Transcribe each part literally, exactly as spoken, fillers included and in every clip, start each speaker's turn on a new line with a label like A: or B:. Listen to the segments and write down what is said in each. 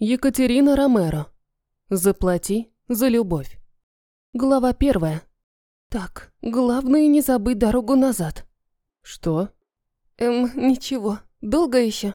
A: Екатерина Ромеро. Заплати за любовь. Глава первая. Так, главное не забыть дорогу назад. Что? Эм, ничего. Долго еще?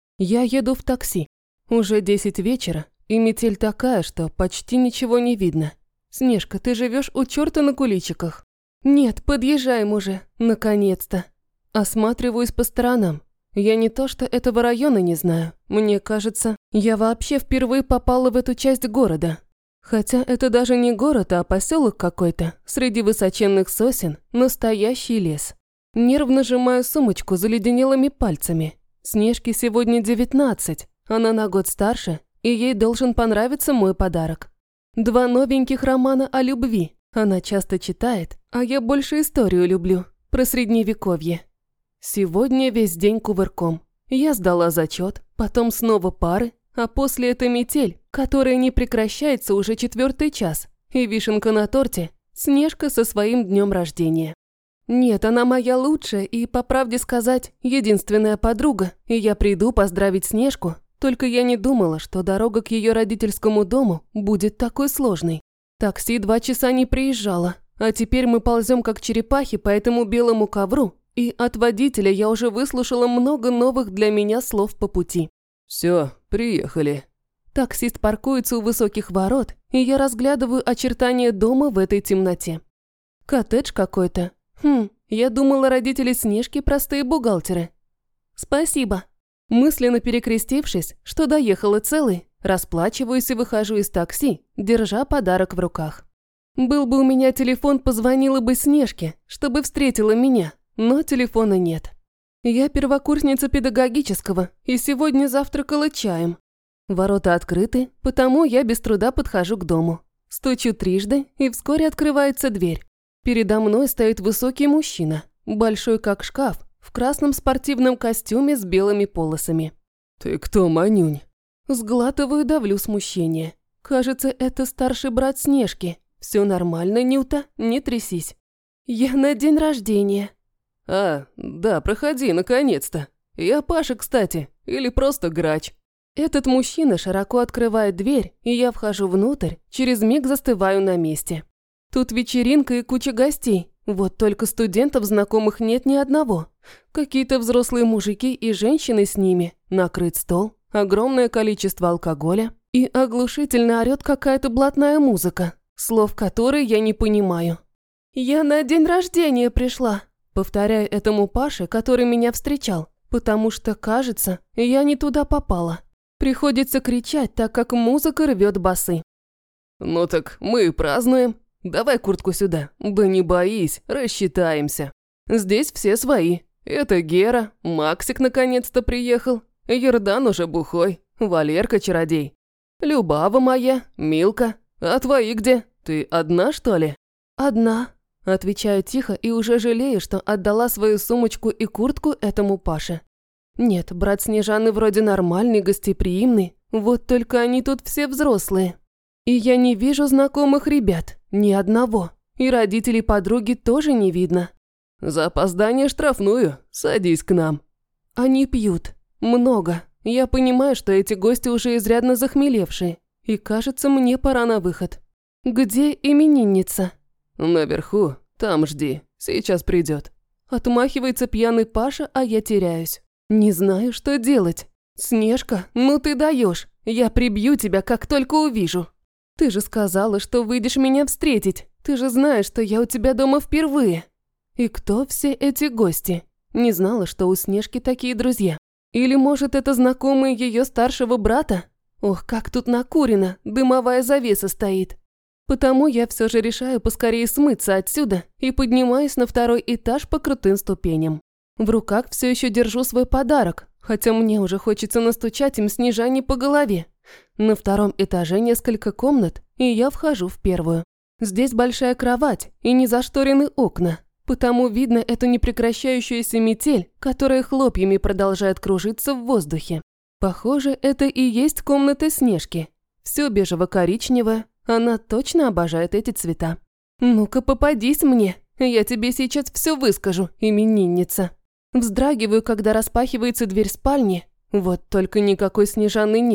A: Я еду в такси. Уже десять вечера, и метель такая, что почти ничего не видно. Снежка, ты живешь у черта на куличиках. Нет, подъезжаем уже, наконец-то. Осматриваюсь по сторонам. Я не то что этого района не знаю. Мне кажется, я вообще впервые попала в эту часть города. Хотя это даже не город, а поселок какой-то. Среди высоченных сосен настоящий лес. Нервно сжимаю сумочку заледенелыми пальцами. Снежке сегодня девятнадцать. Она на год старше, и ей должен понравиться мой подарок. Два новеньких романа о любви. Она часто читает, а я больше историю люблю. Про средневековье. Сегодня весь день кувырком. Я сдала зачет, потом снова пары, а после это метель, которая не прекращается уже четвертый час, и вишенка на торте – Снежка со своим днем рождения. Нет, она моя лучшая и, по правде сказать, единственная подруга, и я приду поздравить Снежку, только я не думала, что дорога к ее родительскому дому будет такой сложной. Такси два часа не приезжало, а теперь мы ползем как черепахи по этому белому ковру, и от водителя я уже выслушала много новых для меня слов по пути.
B: «Все, приехали».
A: Таксист паркуется у высоких ворот, и я разглядываю очертания дома в этой темноте. Коттедж какой-то. Хм, я думала, родители Снежки простые бухгалтеры. Спасибо. Мысленно перекрестившись, что доехала целой, расплачиваюсь и выхожу из такси, держа подарок в руках. Был бы у меня телефон, позвонила бы Снежке, чтобы встретила меня. Но телефона нет. Я первокурсница педагогического и сегодня завтракала чаем. Ворота открыты, потому я без труда подхожу к дому. Стучу трижды, и вскоре открывается дверь. Передо мной стоит высокий мужчина, большой как шкаф, в красном спортивном костюме с белыми полосами.
B: «Ты кто, Манюнь?»
A: Сглатываю, давлю смущение. Кажется, это старший брат Снежки. Все нормально, Нюта, не трясись. Я на день рождения.
B: «А, да, проходи, наконец-то. Я Паша, кстати, или просто Грач».
A: Этот мужчина широко открывает дверь, и я вхожу внутрь, через миг застываю на месте. Тут вечеринка и куча гостей, вот только студентов знакомых нет ни одного. Какие-то взрослые мужики и женщины с ними, накрыт стол, огромное количество алкоголя, и оглушительно орёт какая-то блатная музыка, слов которой я не понимаю. «Я на день рождения пришла», повторяю этому Паше, который меня встречал, потому что, кажется, я не туда попала. Приходится кричать, так как музыка рвет басы.
B: «Ну так мы празднуем. Давай куртку сюда. Да не боись, рассчитаемся. Здесь все свои. Это Гера, Максик наконец-то приехал, Ердан уже бухой, Валерка чародей. Любава моя, Милка. А твои где? Ты одна, что ли?»
A: «Одна». Отвечаю тихо и уже жалею, что отдала свою сумочку и куртку этому Паше. Нет, брат Снежаны вроде нормальный, гостеприимный, вот только они тут все взрослые. И я не вижу знакомых ребят, ни одного, и родителей подруги тоже не видно.
B: «За опоздание штрафную, садись к нам».
A: Они пьют, много. Я понимаю, что эти гости уже изрядно захмелевшие, и кажется, мне пора на выход. Где именинница?
B: «Наверху, там жди, сейчас придет».
A: Отмахивается пьяный Паша, а я теряюсь. Не знаю, что делать. «Снежка, ну ты даешь. Я прибью тебя, как только увижу. Ты же сказала, что выйдешь меня встретить. Ты же знаешь, что я у тебя дома впервые. И кто все эти гости? Не знала, что у Снежки такие друзья. Или, может, это знакомые ее старшего брата? Ох, как тут накурено, дымовая завеса стоит. Потому я все же решаю поскорее смыться отсюда и поднимаюсь на второй этаж по крутым ступеням. В руках все еще держу свой подарок, хотя мне уже хочется настучать им Снежане по голове. На втором этаже несколько комнат, и я вхожу в первую. Здесь большая кровать и незашторены окна, потому видно эту непрекращающуюся метель, которая хлопьями продолжает кружиться в воздухе. Похоже, это и есть комната Снежки. Все бежево-коричневое. Она точно обожает эти цвета. Ну-ка, попадись мне, я тебе сейчас все выскажу, именинница. Вздрагиваю, когда распахивается дверь спальни. Вот только никакой Снежаны нет.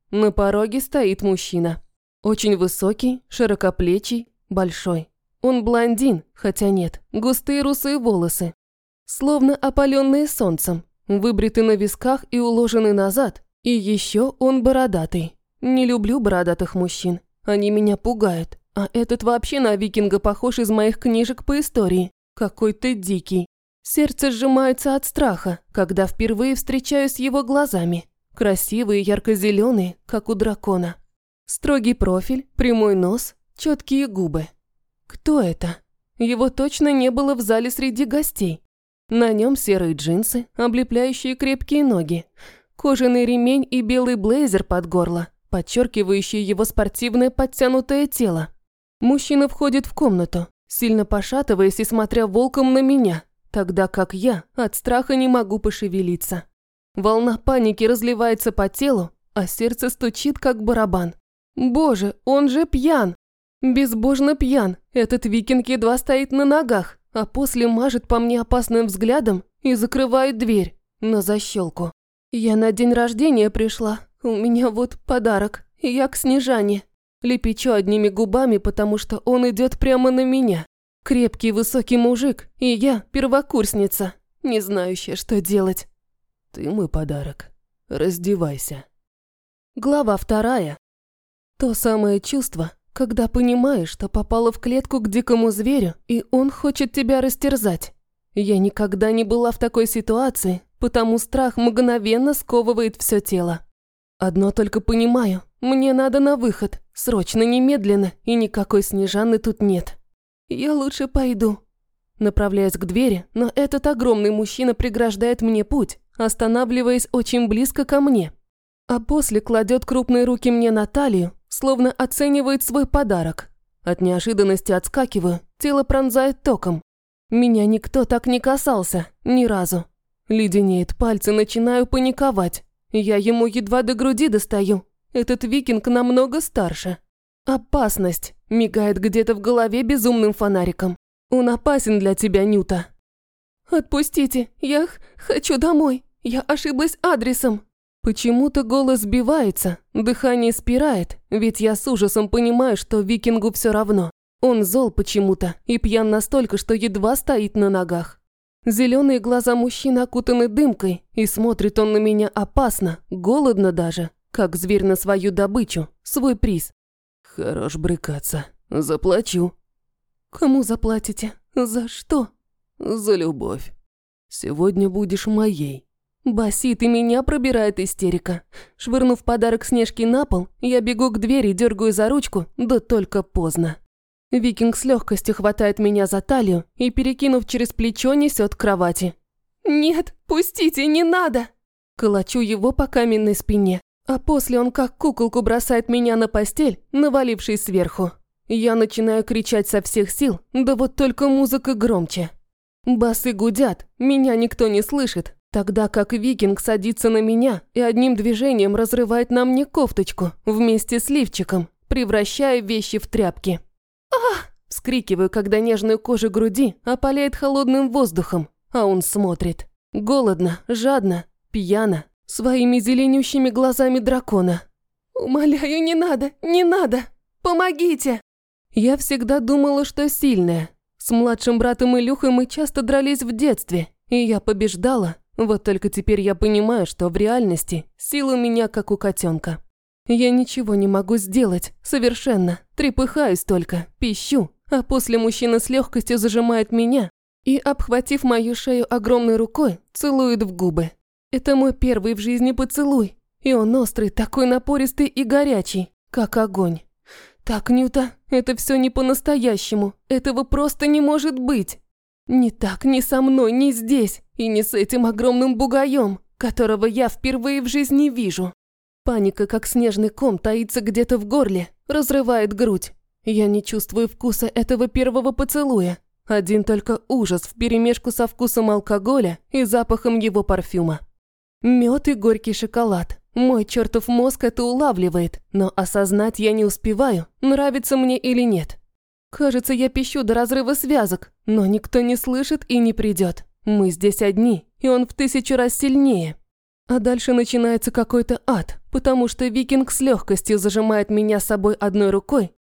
A: На пороге стоит мужчина. Очень высокий, широкоплечий, большой. Он блондин, хотя нет, густые русые волосы. Словно опаленные солнцем, выбриты на висках и уложены назад. И еще он бородатый. Не люблю бородатых мужчин, они меня пугают. А этот вообще на викинга похож из моих книжек по истории. Какой ты дикий. Сердце сжимается от страха, когда впервые встречаюсь с его глазами. Красивые, ярко-зеленые, как у дракона. Строгий профиль, прямой нос, четкие губы. Кто это? Его точно не было в зале среди гостей. На нем серые джинсы, облепляющие крепкие ноги, кожаный ремень и белый блейзер под горло, подчеркивающий его спортивное подтянутое тело. Мужчина входит в комнату, сильно пошатываясь и смотря волком на меня, тогда как я от страха не могу пошевелиться. Волна паники разливается по телу, а сердце стучит, как барабан. Боже, он же пьян! Безбожно пьян, этот викинг едва стоит на ногах, а после мажет по мне опасным взглядом и закрывает дверь на защелку. Я на день рождения пришла, у меня вот подарок, я к Снежане. Лепечу одними губами, потому что он идет прямо на меня. Крепкий высокий мужик, и я первокурсница, не знающая, что делать.
B: Ты мой подарок. Раздевайся.
A: Глава вторая. То самое чувство, когда понимаешь, что попала в клетку к дикому зверю, и он хочет тебя растерзать. Я никогда не была в такой ситуации, потому страх мгновенно сковывает все тело. Одно только понимаю, мне надо на выход, срочно, немедленно, и никакой Снежаны тут нет. Я лучше пойду. Направляюсь к двери, но этот огромный мужчина преграждает мне путь, останавливаясь очень близко ко мне. А после кладет крупные руки мне на талию, словно оценивает свой подарок. От неожиданности отскакиваю, тело пронзает током. Меня никто так не касался, ни разу. Леденеет пальцы, начинаю паниковать. Я ему едва до груди достаю. Этот викинг намного старше. Опасность мигает где-то в голове безумным фонариком. Он опасен для тебя, Нюта. Отпустите, я х- хочу домой. Я ошиблась адресом. Почему-то голос сбивается, дыхание спирает, ведь я с ужасом понимаю, что викингу все равно. Он зол почему-то и пьян настолько, что едва стоит на ногах. Зеленые глаза мужчины окутаны дымкой, и смотрит он на меня опасно, голодно даже, как зверь на свою добычу, свой приз.
B: Хорош брыкаться. Заплачу.
A: Кому заплатите? За что?
B: За любовь. Сегодня будешь моей.
A: Басит, и меня пробирает истерика. Швырнув подарок Снежке на пол, я бегу к двери, дергаю за ручку, да только поздно. Викинг с легкостью хватает меня за талию и, перекинув через плечо, несет к кровати. «Нет, пустите, не надо!» Колочу его по каменной спине, а после он как куколку бросает меня на постель, навалившись сверху. Я начинаю кричать со всех сил, да вот только музыка громче. Басы гудят, меня никто не слышит, тогда как викинг садится на меня и одним движением разрывает на мне кофточку вместе с лифчиком, превращая вещи в тряпки. «Ах!» – вскрикиваю, когда нежную кожу груди опаляет холодным воздухом, а он смотрит. Голодно, жадно, пьяно, своими зеленющими глазами дракона. «Умоляю, не надо, не надо! Помогите!» Я всегда думала, что сильная. С младшим братом Илюхой мы часто дрались в детстве, и я побеждала. Вот только теперь я понимаю, что в реальности сила у меня как у котенка. Я ничего не могу сделать, совершенно. Трепыхаюсь только, пищу, а после мужчина с легкостью зажимает меня и, обхватив мою шею огромной рукой, целует в губы. Это мой первый в жизни поцелуй, и он острый, такой напористый и горячий, как огонь. Так, Нюта, это все не по-настоящему, этого просто не может быть. Не так, ни со мной, ни здесь, и не с этим огромным бугаем, которого я впервые в жизни вижу. Паника, как снежный ком, таится где-то в горле, разрывает грудь. Я не чувствую вкуса этого первого поцелуя. Один только ужас вперемешку со вкусом алкоголя и запахом его парфюма. Мед и горький шоколад. Мой чертов мозг это улавливает, но осознать я не успеваю, нравится мне или нет. Кажется, я пищу до разрыва связок, но никто не слышит и не придет. Мы здесь одни, и он в тысячу раз сильнее. А дальше начинается какой-то ад, потому что викинг с легкостью зажимает меня с собой одной рукой,